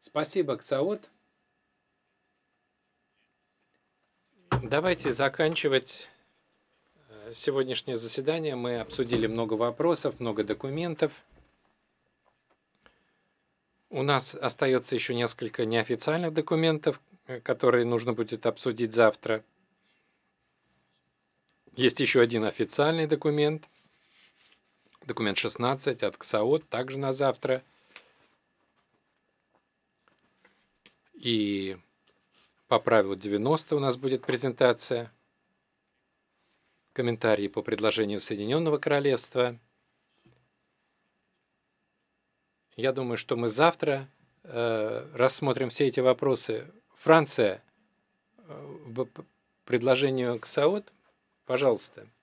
Спасибо, Ксаот. Давайте заканчивать сегодняшнее заседание. Мы обсудили много вопросов, много документов. У нас остается еще несколько неофициальных документов, которые нужно будет обсудить завтра. Есть еще один официальный документ, документ 16 от Ксаот, также на завтра. И по правилу 90 у нас будет презентация, комментарии по предложению Соединенного Королевства. Я думаю, что мы завтра рассмотрим все эти вопросы. Франция, по предложению Ксаот, пожалуйста.